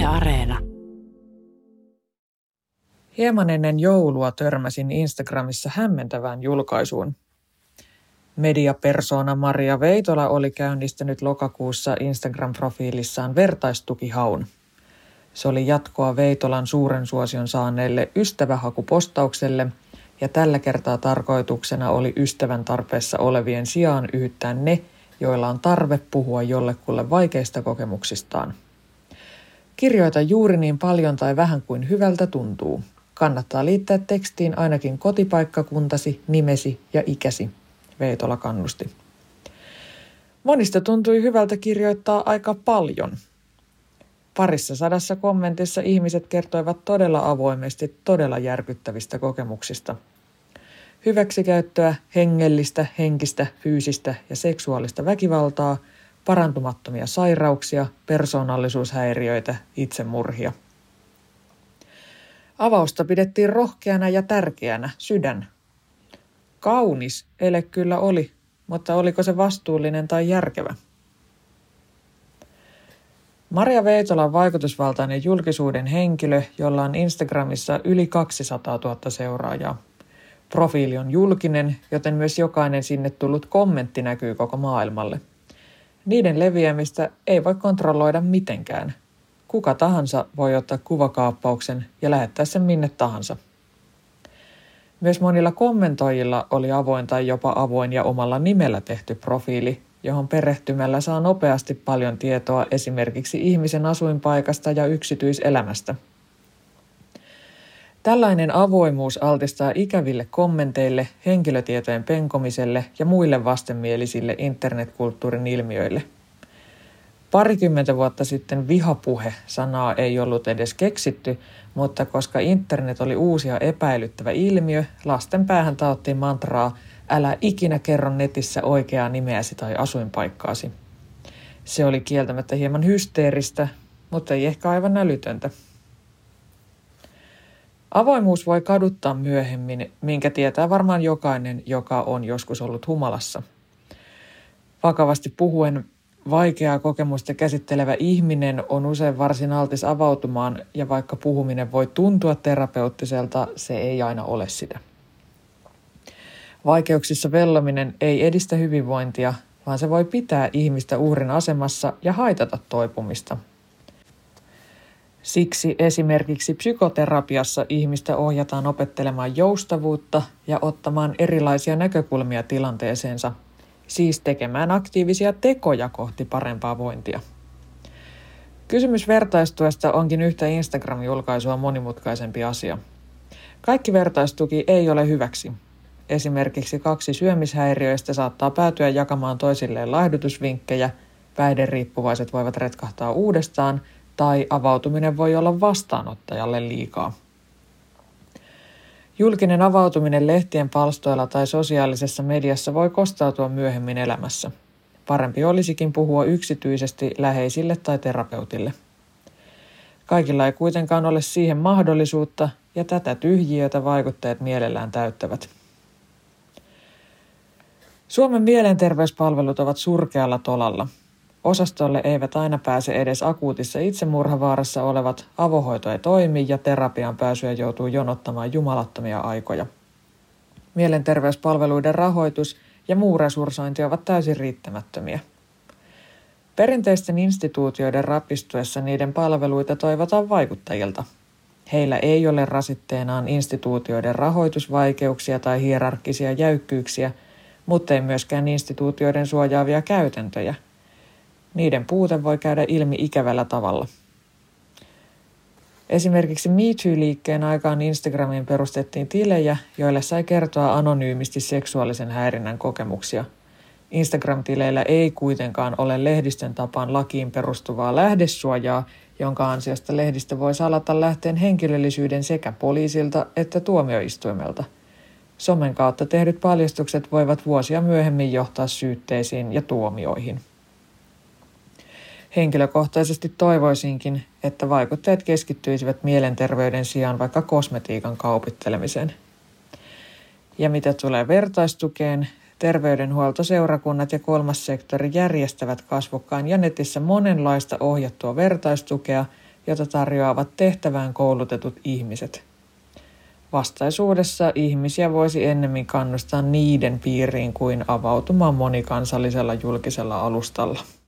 Areena. Hieman ennen joulua törmäsin Instagramissa hämmentävään julkaisuun. Mediapersona Maria Veitola oli käynnistänyt lokakuussa Instagram-profiilissaan vertaistukihaun. Se oli jatkoa Veitolan suuren suosion saaneelle ystävähakupostaukselle, ja tällä kertaa tarkoituksena oli ystävän tarpeessa olevien sijaan yhyttää ne, joilla on tarve puhua jollekulle vaikeista kokemuksistaan. Kirjoita juuri niin paljon tai vähän kuin hyvältä tuntuu. Kannattaa liittää tekstiin ainakin kotipaikkakuntasi, nimesi ja ikäsi, Veitola kannusti. Monista tuntui hyvältä kirjoittaa aika paljon. 200 kommentissa ihmiset kertoivat todella avoimesti todella järkyttävistä kokemuksista. Hyväksikäyttöä, hengellistä, henkistä, fyysistä ja seksuaalista väkivaltaa, parantumattomia sairauksia, persoonallisuushäiriöitä, itsemurhia. Avausta pidettiin rohkeana ja tärkeänä, sydän. Kaunis ele kyllä oli, mutta oliko se vastuullinen tai järkevä? Maria Veitola on vaikutusvaltainen julkisuuden henkilö, jolla on Instagramissa yli 200 000 seuraajaa. Profiili on julkinen, joten myös jokainen sinne tullut kommentti näkyy koko maailmalle. Niiden leviämistä ei voi kontrolloida mitenkään. Kuka tahansa voi ottaa kuvakaappauksen ja lähettää sen minne tahansa. Myös monilla kommentoijilla oli avoin tai jopa avoin ja omalla nimellä tehty profiili, johon perehtymällä saa nopeasti paljon tietoa esimerkiksi ihmisen asuinpaikasta ja yksityiselämästä. Tällainen avoimuus altistaa ikäville kommenteille, henkilötietojen penkomiselle ja muille vastenmielisille internetkulttuurin ilmiöille. 20 vuotta sitten vihapuhe-sanaa ei ollut edes keksitty, mutta koska internet oli uusi ja epäilyttävä ilmiö, lasten päähän taottiin mantraa "älä ikinä kerro netissä oikeaa nimeäsi tai asuinpaikkaasi". Se oli kieltämättä hieman hysteeristä, mutta ei ehkä aivan älytöntä. Avoimuus voi kaduttaa myöhemmin, minkä tietää varmaan jokainen, joka on joskus ollut humalassa. Vakavasti puhuen, vaikeaa kokemusta käsittelevä ihminen on usein varsin altis avautumaan, ja vaikka puhuminen voi tuntua terapeuttiselta, se ei aina ole sitä. Vaikeuksissa vellominen ei edistä hyvinvointia, vaan se voi pitää ihmistä uhrin asemassa ja haitata toipumista. Siksi esimerkiksi psykoterapiassa ihmistä ohjataan opettelemaan joustavuutta ja ottamaan erilaisia näkökulmia tilanteeseensa, siis tekemään aktiivisia tekoja kohti parempaa vointia. Kysymys vertaistuesta onkin yhtä Instagram-julkaisua monimutkaisempi asia. Kaikki vertaistuki ei ole hyväksi. Esimerkiksi 2 syömishäiriöistä saattaa päätyä jakamaan toisilleen laihdutusvinkkejä, päihderiippuvaiset voivat retkahtaa uudestaan tai avautuminen voi olla vastaanottajalle liikaa. Julkinen avautuminen lehtien palstoilla tai sosiaalisessa mediassa voi kostautua myöhemmin elämässä. Parempi olisikin puhua yksityisesti läheisille tai terapeutille. Kaikilla ei kuitenkaan ole siihen mahdollisuutta, ja tätä tyhjiötä vaikuttajat mielellään täyttävät. Suomen mielenterveyspalvelut ovat surkealla tolalla. Osastolle eivät aina pääse edes akuutissa itsemurhavaarassa olevat, avohoito ei toimi ja terapiaan pääsyä joutuu jonottamaan jumalattomia aikoja. Mielenterveyspalveluiden rahoitus ja muu resurssointi ovat täysin riittämättömiä. Perinteisten instituutioiden rapistuessa niiden palveluita toivotaan vaikuttajilta. Heillä ei ole rasitteenaan instituutioiden rahoitusvaikeuksia tai hierarkkisia jäykkyyksiä, mutta ei myöskään instituutioiden suojaavia käytäntöjä. Niiden puute voi käydä ilmi ikävällä tavalla. Esimerkiksi Me Too-liikkeen aikaan Instagramiin perustettiin tilejä, joille sai kertoa anonyymisti seksuaalisen häirinnän kokemuksia. Instagram-tileillä ei kuitenkaan ole lehdistön tapaan lakiin perustuvaa lähdesuojaa, jonka ansiosta lehdistö voi salata lähteen henkilöllisyyden sekä poliisilta että tuomioistuimelta. Somen kautta tehdyt paljastukset voivat vuosia myöhemmin johtaa syytteisiin ja tuomioihin. Henkilökohtaisesti toivoisinkin, että vaikuttajat keskittyisivät mielenterveyden sijaan vaikka kosmetiikan kaupittelemiseen. Ja mitä tulee vertaistukeen, terveydenhuoltoseurakunnat ja kolmas sektori järjestävät kasvokkain ja netissä monenlaista ohjattua vertaistukea, jota tarjoavat tehtävään koulutetut ihmiset. Vastaisuudessa ihmisiä voisi ennemmin kannustaa niiden piiriin kuin avautumaan monikansallisella julkisella alustalla.